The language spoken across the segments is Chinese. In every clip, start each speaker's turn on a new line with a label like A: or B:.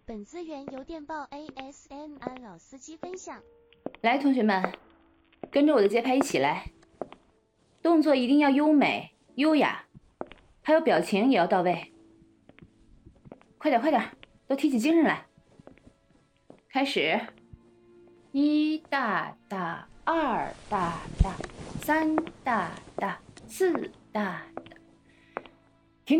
A: 本资源由电报 ASMR 老司机分享。
B: 来，同学们，跟着我的节拍一起来，动作一定要优美、优雅，还有表情也要到位。快点，快点，都提起精神来。开始，1大大，2大大，3大大，4大大。停！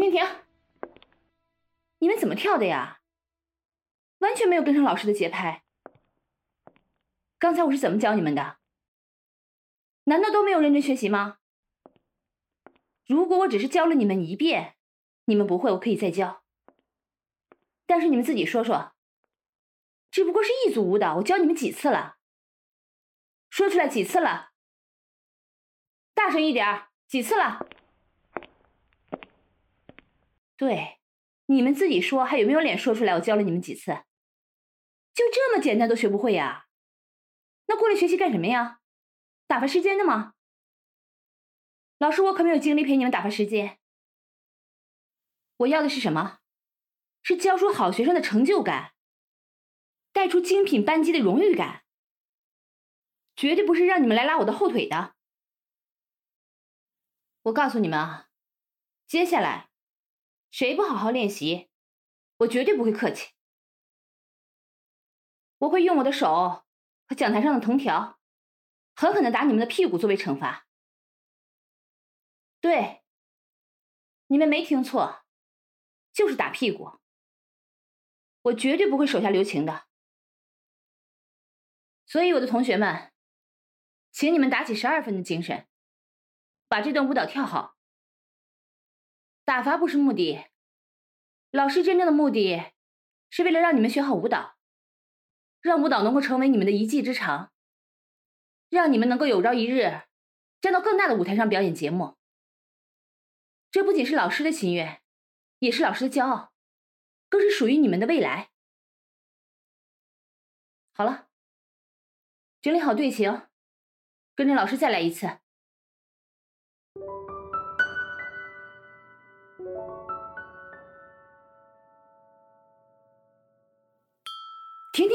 B: 你们怎么跳的呀？完全没有跟上老师的节拍。刚才我是怎么教你们的？难道都没有认真学习吗？如果我只是教了你们1遍，你们不会，我可以再教。但是你们自己说说，只不过是一组舞蹈，我教你们几次了？说出来几次了？大声一点，几次了？对，你们自己说，还有没有脸说出来我教了你们几次？就这么简单都学不会呀？那过来学习干什么呀？打发时间的吗？老师，我可没有精力陪你们打发时间。我要的是什么？是教出好学生的成就感，带出精品班级的荣誉感，绝对不是让你们来拉我的后腿的。我告诉你们啊，接下来谁不好好练习，我绝对不会客气。我会用我的手和讲台上的藤条狠狠地打你们的屁股作为惩罚。对，你们没听错，就是打屁股。我绝对不会手下留情的。所以我的同学们，请你们打起12分的精神，把这段舞蹈跳好。打罚不是目的，老师真正的目的是为了让你们学好舞蹈，让舞蹈能够成为你们的一技之长，让你们能够有朝一日站到更大的舞台上表演节目。这不仅是老师的心愿，也是老师的骄傲，更是属于你们的未来。好了，整理好队形，跟着老师再来一次。停！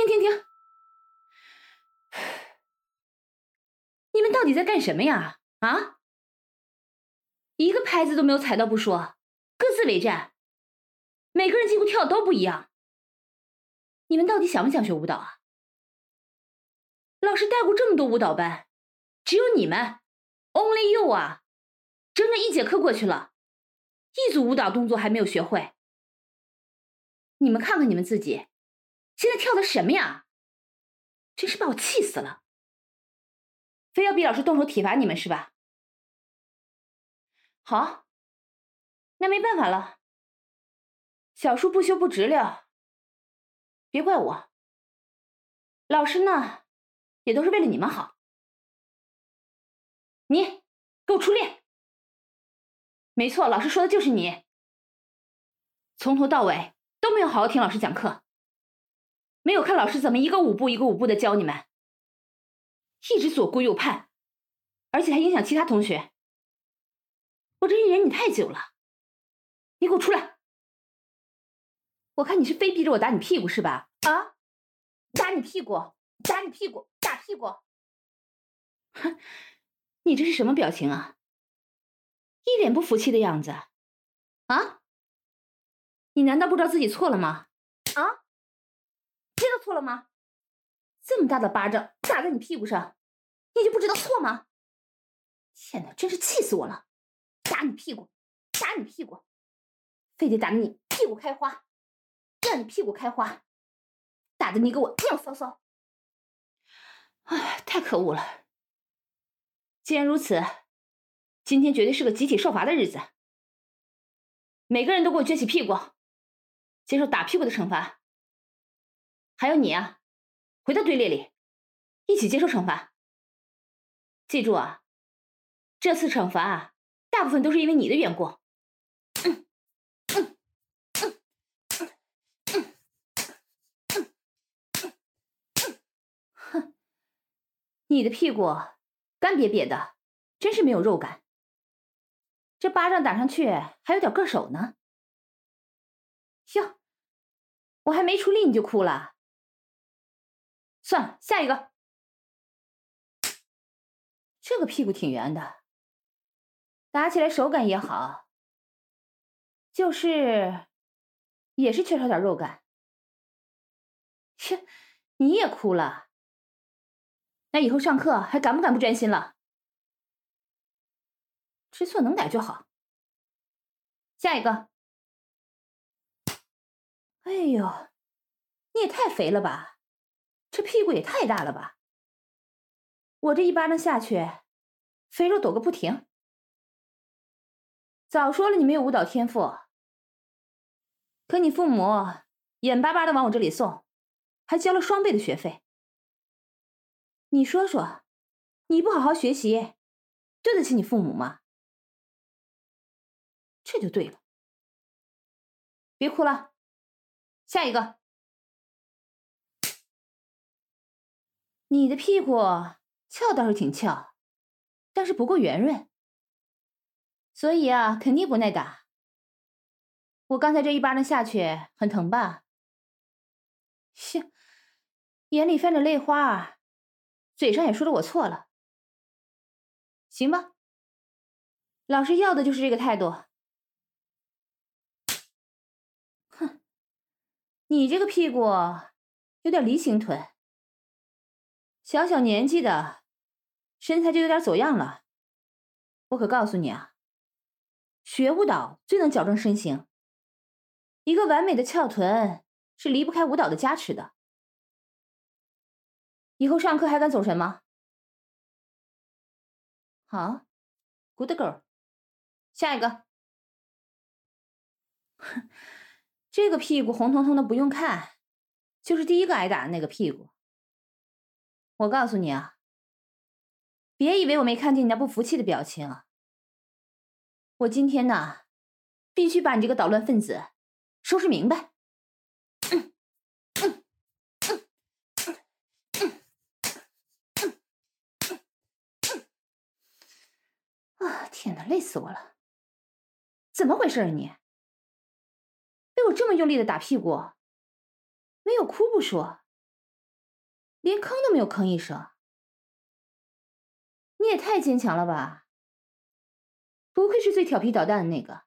B: 你们到底在干什么呀？啊？一个拍子都没有踩到不说，各自为战，每个人几乎跳的都不一样。你们到底想不想学舞蹈啊？老师带过这么多舞蹈班，只有你们 ，only you 啊，整整1节课过去了，一组舞蹈动作还没有学会。你们看看你们自己，现在跳的什么呀？真是把我气死了！非要逼老师动手体罚你们是吧？好，那没办法了，小树不修不直了，别怪我。老师呢，也都是为了你们好。你给我出列！没错，老师说的就是你，从头到尾都没有好好听老师讲课，没有看老师怎么一个舞步一个舞步的教你们，一直左顾右盼，而且还影响其他同学。我这一忍你太久了，你给我出来！我看你是非逼着我打你屁股是吧？啊，打你屁股，打你屁股，打屁股！哼，你这是什么表情啊？一脸不服气的样子。啊？你难道不知道自己错了吗？啊？知道错了吗？这么大的巴掌打在你屁股上，你就不知道错吗？天哪，真是气死我了！打你屁股，打你屁股，非得打得你屁股开花，让你屁股开花，打得你给我尿骚骚！哎，太可恶了！既然如此，今天绝对是个集体受罚的日子。每个人都给我撅起屁股，接受打屁股的惩罚。还有你啊，回到队列里，一起接受惩罚。记住啊，这次惩罚啊，大部分都是因为你的缘故。哼，你的屁股干瘪瘪的，真是没有肉感。这巴掌打上去还有点硌手呢。哟， 我还没出力你就哭了。算了，下一个。这个屁股挺圆的，打起来手感也好，就是也是缺少点肉感。切，你也哭了？那以后上课还敢不敢不专心了？知错能改就好。下一个。哎呦，你也太肥了吧，这屁股也太大了吧。我这一巴掌下去，肥肉抖个不停。早说了你没有舞蹈天赋，可你父母眼巴巴的往我这里送，还交了双倍的学费。你说说，你不好好学习，对得起你父母吗？这就对了。别哭了，下一个。你的屁股翘倒是挺翘，但是不够圆润，所以啊，肯定不耐打。我刚才这一巴掌下去很疼吧？切，眼里泛着泪花，嘴上也说着我错了。行吧，老师要的就是这个态度。哼，你这个屁股有点梨形臀，小小年纪的身材就有点走样了。我可告诉你啊，学舞蹈最能矫正身形，一个完美的翘臀是离不开舞蹈的加持的。以后上课还敢走神吗？好 ，good girl。下一个。哼，这个屁股红彤彤的不用看，就是第一个挨打的那个屁股。我告诉你啊，别以为我没看见你那不服气的表情啊！我今天呢，必须把你这个捣乱分子收拾明白。啊，天哪，累死我了！怎么回事啊你？被我这么用力的打屁股，没有哭不说，连吭都没有吭一声。你也太坚强了吧！不愧是最调皮捣蛋的那个。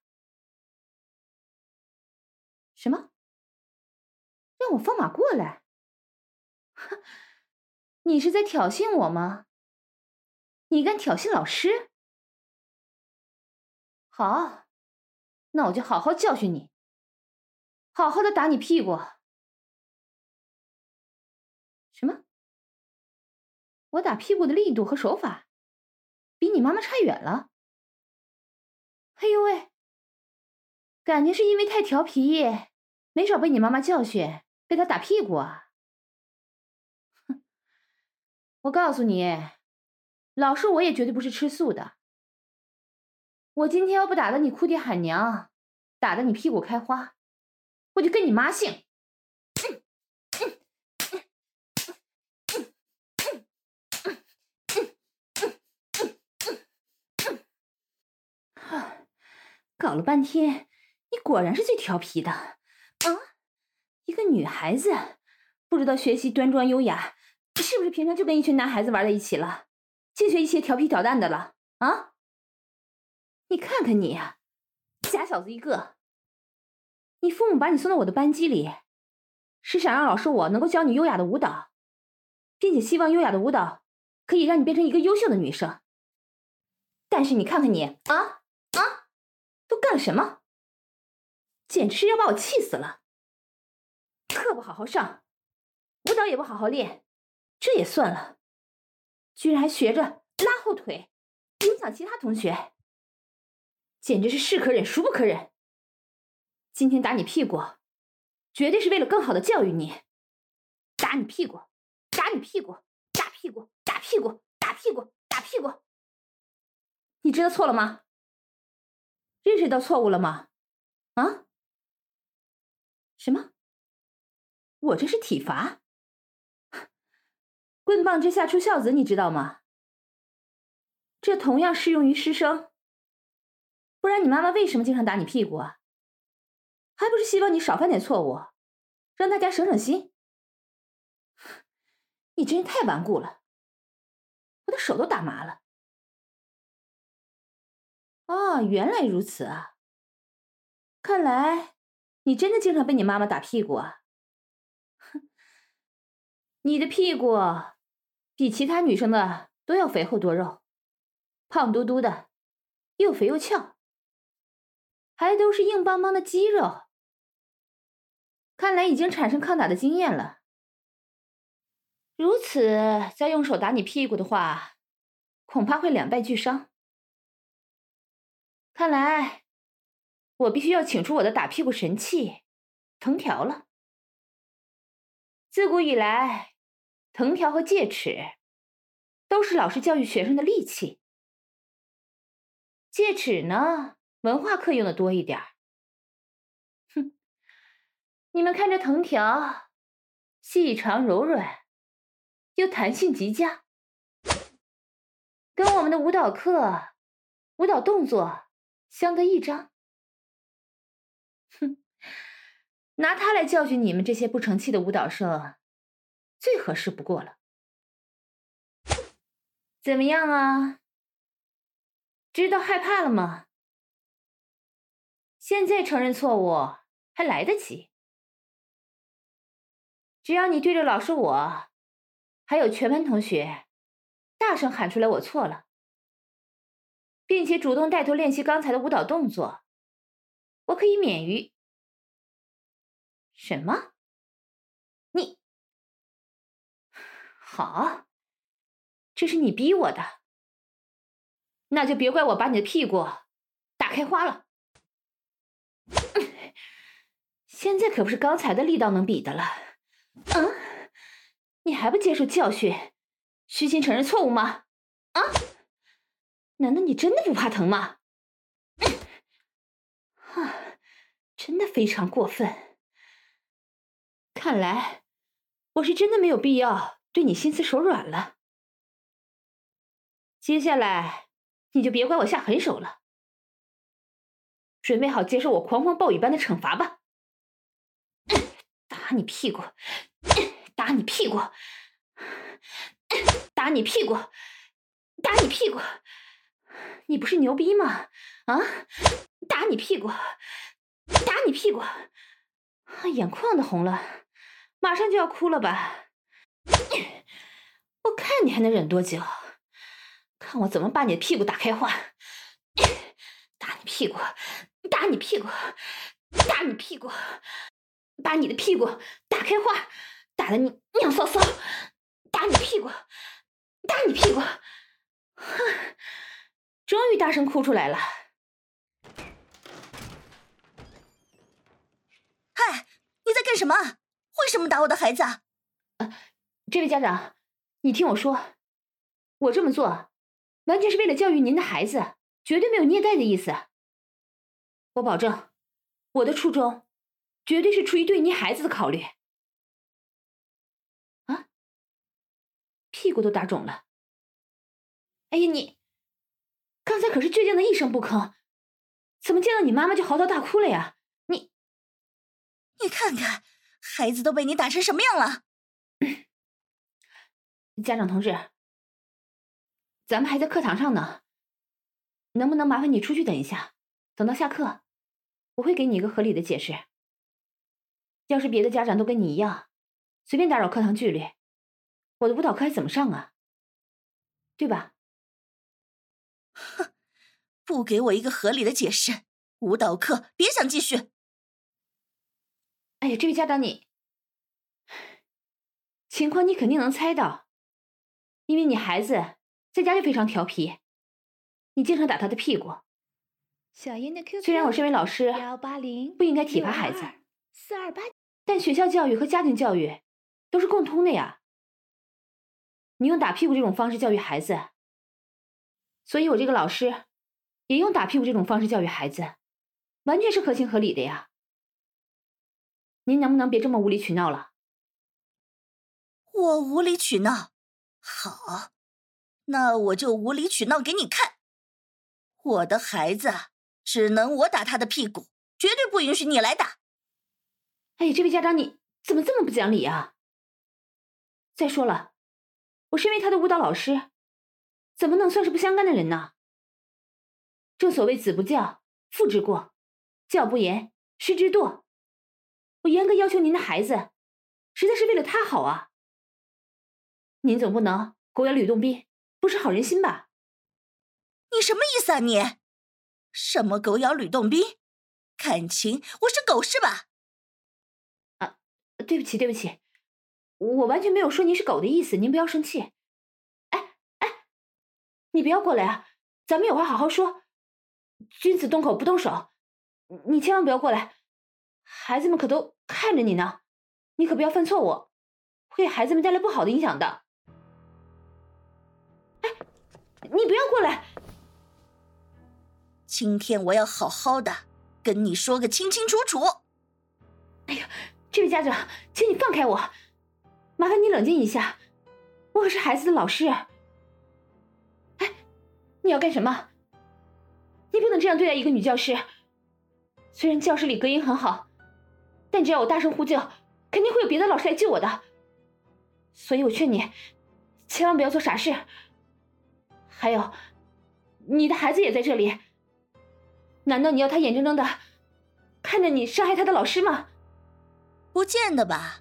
B: 什么？让我放马过来？哼，你是在挑衅我吗？你敢挑衅老师？好，那我就好好教训你，好好的打你屁股。什么？我打屁股的力度和手法比你妈妈差远了？哎呦喂，感觉是因为太调皮，没少被你妈妈教训，被她打屁股啊！哼，我告诉你，老师我也绝对不是吃素的。我今天要不打得你哭爹喊娘，打得你屁股开花，我就跟你妈姓！搞了半天，你果然是最调皮的啊！一个女孩子不知道学习端庄优雅，是不是平常就跟一群男孩子玩在一起了，净学一些调皮捣蛋的了啊？你看看你呀，假小子一个！你父母把你送到我的班级里，是想让老师我能够教你优雅的舞蹈，并且希望优雅的舞蹈可以让你变成一个优秀的女生。但是你看看你都干了什么？简直是要把我气死了！课不好好上，舞蹈也不好好练，这也算了，居然还学着拉后腿，影响其他同学，简直是是可忍孰不可忍！今天打你屁股，绝对是为了更好的教育你。打你屁股，打你屁股，打屁股，打屁股，打屁股，打屁股！你知道错了吗？认识到错误了吗？啊？什么？我这是体罚？棍棒之下出孝子，你知道吗？这同样适用于师生。不然你妈妈为什么经常打你屁股啊？还不是希望你少犯点错误， 让大家省省心。你真是太顽固了，我的手都打麻了。哦，原来如此啊！看来你真的经常被你妈妈打屁股啊！哼，你的屁股比其他女生的都要肥厚多肉，胖嘟嘟的，又肥又翘，还都是硬邦邦的肌肉。看来已经产生抗打的经验了。如此再用手打你屁股的话，恐怕会两败俱伤。看来我必须要请出我的打屁股神器藤条了。自古以来，藤条和戒尺都是老师教育学生的利器。戒尺呢，文化课用的多一点儿。哼，你们看这藤条，细长柔软，又弹性极佳，跟我们的舞蹈课、舞蹈动作相得益彰。哼，拿它来教训你们这些不成器的舞蹈生，最合适不过了。怎么样啊？知道害怕了吗？现在承认错误还来得及。只要你对着老师我，还有全班同学，大声喊出来我错了，并且主动带头练习刚才的舞蹈动作，我可以免于……什么？你……好，这是你逼我的，那就别怪我把你的屁股打开花了。现在可不是刚才的力道能比的了。你还不接受教训，虚心承认错误吗？啊？难道你真的不怕疼吗？真的非常过分。看来我是真的没有必要对你心慈手软了。接下来你就别怪我下狠手了，准备好接受我狂风暴雨般的惩罚吧。打你屁股，打你屁股，打你屁股，打你屁股！你不是牛逼吗？啊！打你屁股，打你屁股！眼眶都红了，马上就要哭了吧？我看你还能忍多久？看我怎么把你的屁股打开花！打你屁股，打你屁股，打你屁股！把你的屁股打开花，打得你尿骚骚！打你屁股，打你屁股！终于大声哭出来了。
C: 嗨，你在干什么？为什么打我的孩子啊？
B: 这位家长，你听我说，我这么做完全是为了教育您的孩子，绝对没有虐待的意思。我保证，我的初衷绝对是出于对您孩子的考虑。啊，屁股都打肿了。哎呀，你刚才可是倔强的一声不吭，怎么见到你妈妈就嚎啕大哭了呀？
C: 你看看，孩子都被你打成什么样了？
B: 家长同志，咱们还在课堂上呢，能不能麻烦你出去等一下？等到下课，我会给你一个合理的解释。要是别的家长都跟你一样，随便打扰课堂纪律，我的舞蹈课还怎么上啊？对吧？
C: 哼，不给我一个合理的解释，舞蹈课别想继续。
B: 哎呀，这位家长你，情况你肯定能猜到，因为你孩子在家就非常调皮，你经常打他的屁股。虽然我身为老师不应该体罚孩子，但学校教育和家庭教育都是共通的呀。你用打屁股这种方式教育孩子，所以我这个老师也用打屁股这种方式教育孩子，完全是合情合理的呀。您能不能别这么无理取闹了？
C: 我无理取闹？好，那我就无理取闹给你看。我的孩子只能我打他的屁股，绝对不允许你来打。
B: 哎呀，这位家长你怎么这么不讲理啊？再说了，我身为他的舞蹈老师，怎么能算是不相干的人呢？正所谓子不教，父之过，教不严，师之惰。我严格要求您的孩子，实在是为了他好啊。您总不能狗咬吕洞宾，不识好人心吧？
C: 你什么意思啊你？什么狗咬吕洞宾？感情我是狗是吧？
B: 啊，对不起对不起，我完全没有说您是狗的意思，您不要生气。哎，你不要过来啊，咱们有话好好说。君子动口不动手，你千万不要过来，孩子们可都看着你呢，你可不要犯错误，会给孩子们带来不好的影响的。哎，你不要过来！
C: 今天我要好好的跟你说个清清楚楚。
B: 哎呀，这位家长，请你放开我，麻烦你冷静一下，我可是孩子的老师。哎，你要干什么？你不能这样对待一个女教师。虽然教室里隔音很好，但只要我大声呼救，肯定会有别的老师来救我的。所以我劝你，千万不要做傻事。还有，你的孩子也在这里，难道你要他眼睁睁的看着你伤害他的老师吗？
C: 不见得吧。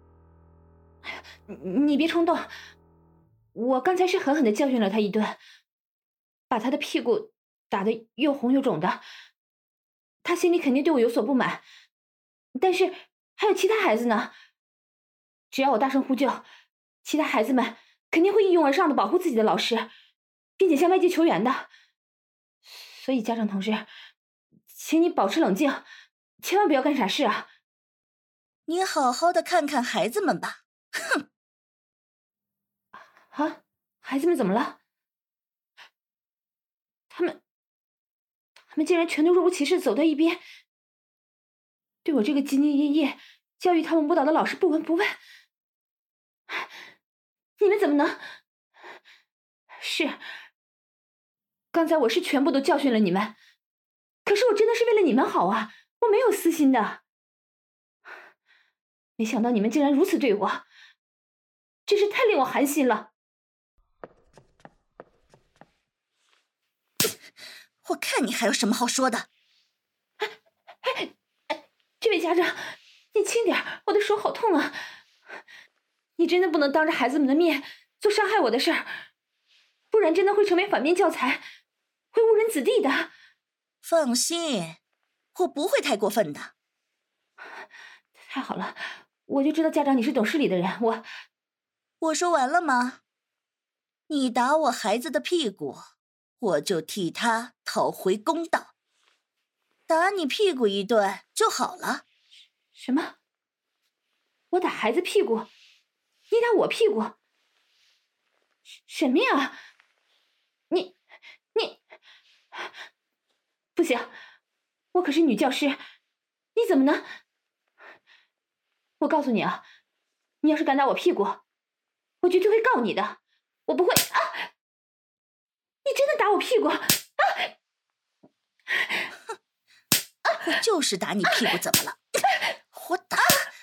B: 你别冲动，我刚才是狠狠的教训了他一顿，把他的屁股打得又红又肿的，他心里肯定对我有所不满。但是还有其他孩子呢，只要我大声呼救，其他孩子们肯定会一拥而上的保护自己的老师，并且向外界求援的。所以家长同志，请你保持冷静，千万不要干傻事啊！
C: 你好好的看看孩子们吧。哼！
B: 啊，孩子们怎么了？他们竟然全都若无其事走到一边，对我这个兢兢业业教育他们舞蹈的老师不闻不问。你们怎么能？是，刚才我是全部都教训了你们，可是我真的是为了你们好啊，我没有私心的。没想到你们竟然如此对我，真是太令我寒心了。
C: 我看你还有什么好说的。
B: 这位家长，你轻点，我的手好痛啊！你真的不能当着孩子们的面做伤害我的事儿，不然真的会成为反面教材，会误人子弟的。
C: 放心，我不会太过分的。
B: 太好了，我就知道家长你是懂事理的人。
C: 我说完了吗？你打我孩子的屁股，我就替他讨回公道。打你屁股一顿就好了。
B: 什么？我打孩子屁股，你打我屁股？什么呀？你不行，我可是女教师，你怎么能？我告诉你啊，你要是敢打我屁股，我绝对会告你的。我不会啊！你真的打我屁股啊！
C: 我就是打你屁股，怎么了？我打，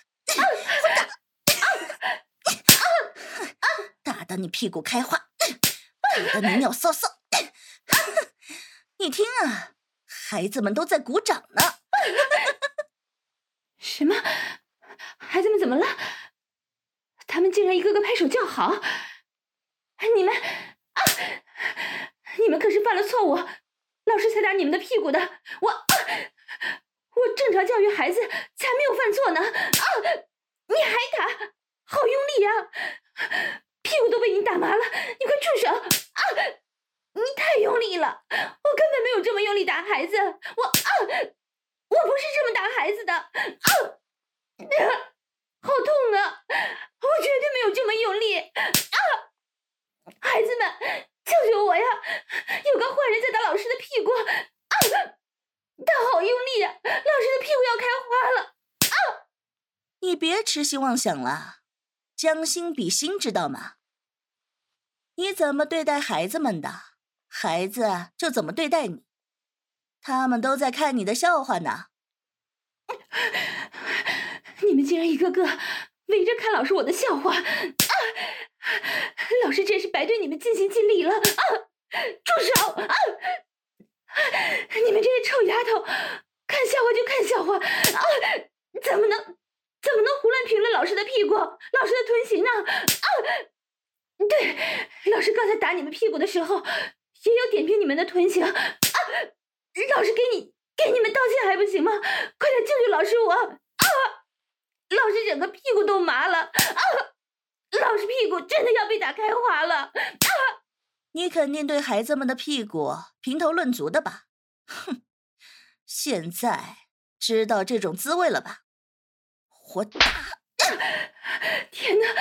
C: 打得你屁股开花，打得你尿骚骚。你听啊，孩子们都在鼓掌呢。
B: 什么？孩子们怎么了？他们竟然一个个拍手叫好！你们啊！你们可是犯了错误，老师才打你们的屁股的。我正常教育孩子，才没有犯错呢！啊！你还打，好用力啊！屁股都被你打麻了，你快住手！啊！你太用力了，我根本没有这么用力打孩子，我不是这么打孩子的！好痛啊！我绝对没有这么用力！孩子们，救救我呀！有个坏人在打老师的屁股！他好用力啊！老师的屁股要开花了！
C: 你别痴心妄想了，将心比心，知道吗？你怎么对待孩子们的，孩子就怎么对待你。他们都在看你的笑话呢。
B: 你们竟然一个个围着看老师我的笑话！老师真是白对你们尽心尽力了！住手！你们这些臭丫头，看笑话就看笑话！怎么能胡乱评论老师的屁股、老师的臀型呢？对，老师刚才打你们屁股的时候，也有点评你们的臀型。老师给你们道歉还不行吗？快点救救老师我！老师整个屁股都麻了！老师屁股真的要被打开花了！
C: 你肯定对孩子们的屁股评头论足的吧？哼，现在知道这种滋味了吧？我打！
B: 天哪！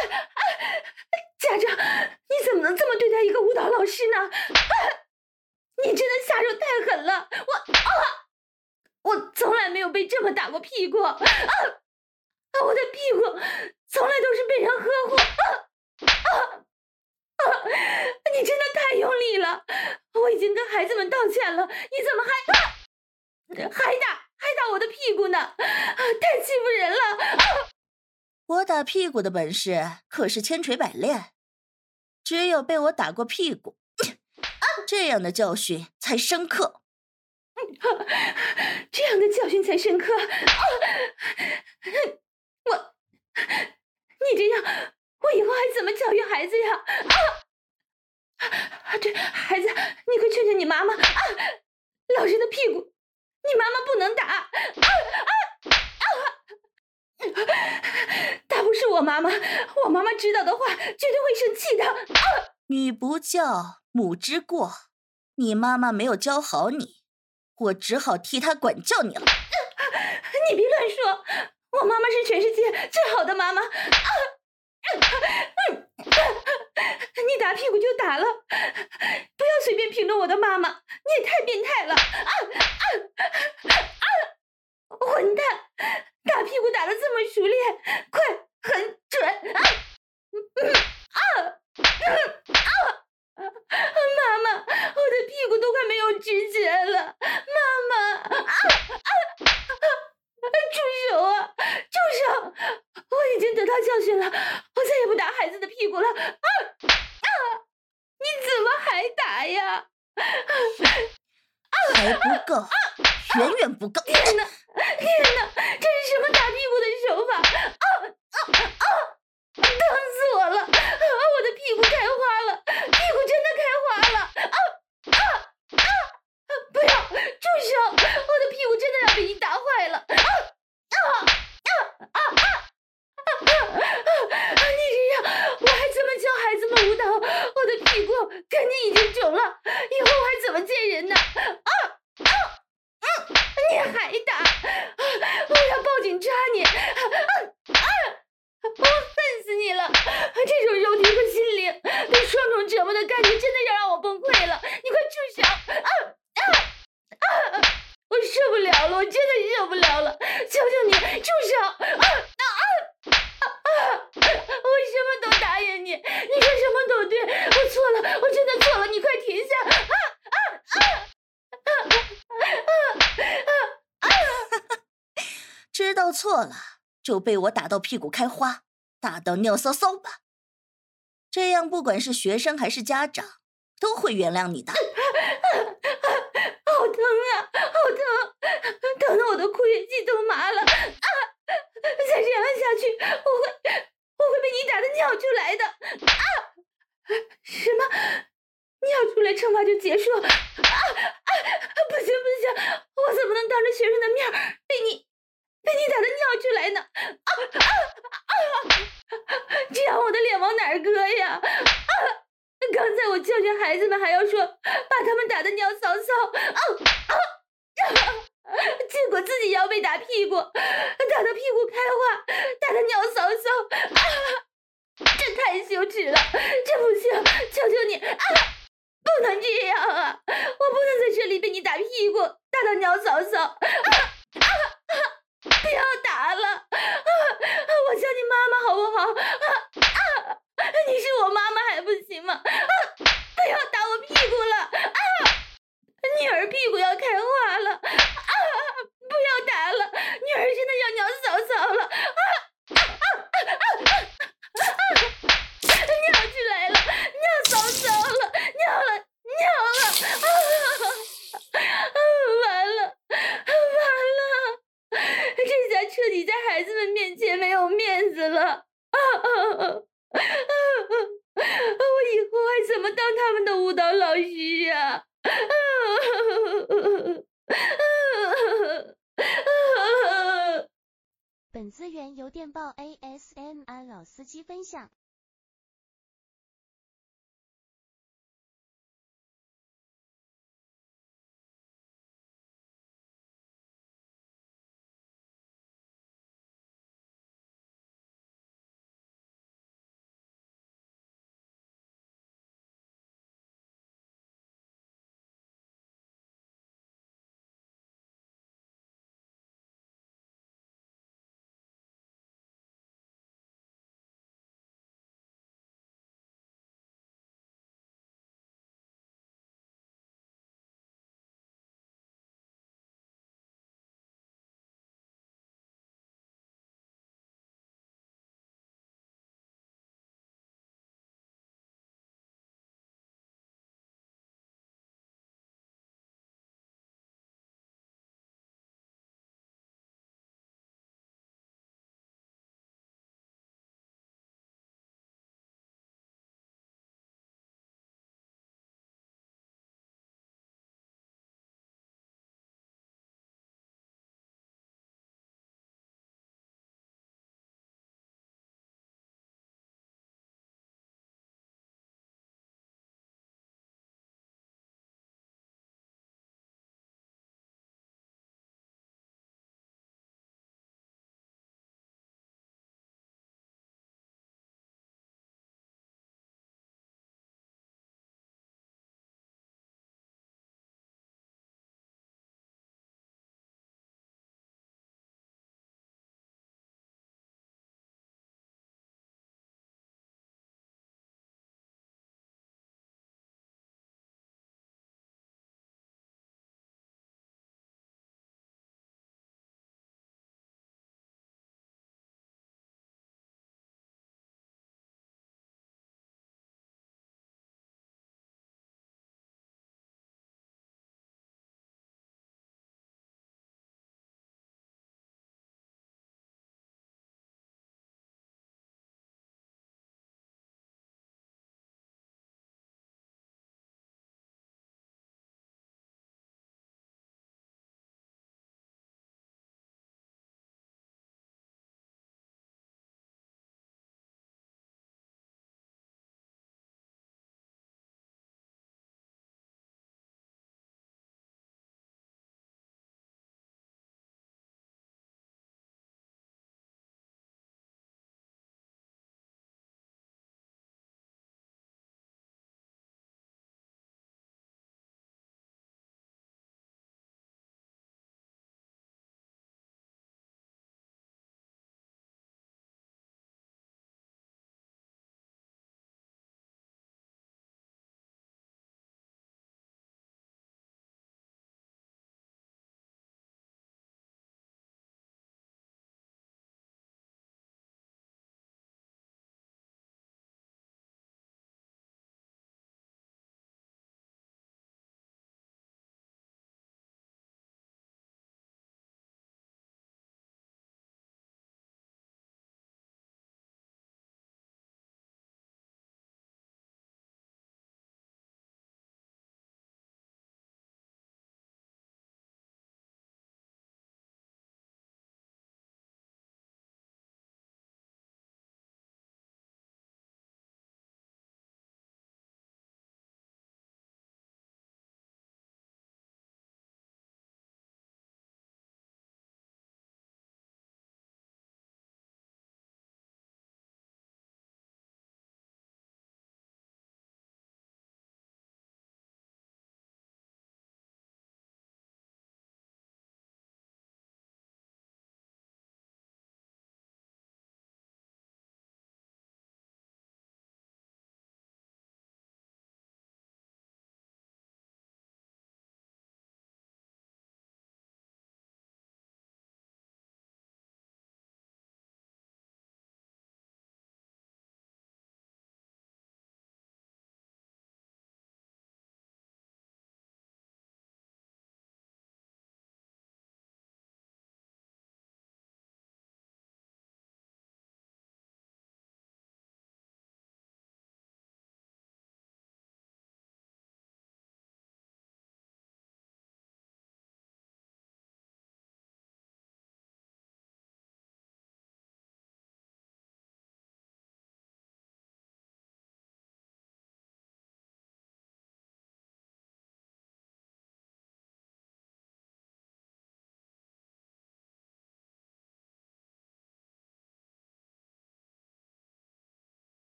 B: 家长，你怎么能这么对待一个舞蹈老师呢？你真的下手太狠了！我从来没有被这么打过屁股！我的屁股从来都是被人呵护！你真的太用力了！我已经跟孩子们道歉了，你怎么还打我的屁股呢？太欺负人了！
C: 我打屁股的本事可是千锤百炼，只有被我打过屁股，这样的教训才深刻。
B: 这样的教训才深刻！你这样，我以后还怎么教育孩子呀？对，孩子，你快劝劝你妈妈！老师的屁股，你妈妈不能打！她不是我妈妈，我妈妈知道的话，绝对会生气的。
C: 女不教，母之过，你妈妈没有教好你，我只好替她管教你了。
B: 你别乱说，我妈妈是全世界最好的妈妈。你打屁股就打了，不要随便评论我的妈妈，你也太变态了！混蛋，打屁股打得这么熟练，快，很准！妈妈，我的屁股都快没有知觉了，妈妈！住手啊！住手！我已经得到教训了，我再也不打孩子的屁股了。你怎么还打呀？
C: 还不够，远远不够！
B: 天哪，这是什么打屁股的手法？疼死我了！我的屁股开花了，屁股真的开花了！不要，住手！我的屁股真的要被你打坏了！你这样，我还怎么教孩子们舞蹈？我的屁股肯定已经肿了，以后我还怎么见人呢？你还打！我要报警抓你！我恨死你了！这种肉体和心灵被双重折磨的感觉真的要让我崩溃了！你快住手！我受不了了，我真的受不了了！求求你住手！我什么都答应你，你说什么都对，我错了，我真的错了，你快停下！
C: 知道错了，就被我打到屁股开花，打到尿骚骚吧。这样不管是学生还是家长，都会原谅你的。
B: 好疼啊，好疼！疼得我的括约肌都麻了！再这样下去，我会被你打的尿出来的！什么？尿出来惩罚就结束？不行，我怎么能当着学生的面被你打的尿出来呢？这样我的脸往哪儿搁呀？刚才我教训孩子们还要说把他们打的尿骚骚，结果自己要被打屁股，打的屁股开花，打的尿骚骚，这太羞耻了，这不行，求求你，不能这样啊！我不能在这里被你打屁股，打到尿骚骚，不要打了，我叫你妈妈好不好？你是我妈妈还不行吗？不要打我屁股了！女儿屁股要开花了！不要打了，女儿真的要尿骚骚了！ 当他们的舞蹈老师呀！
A: 本资源由电报 ASMR 老司机分享。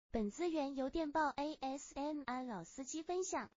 A: 本资源由电报 ASMR 老司机分享。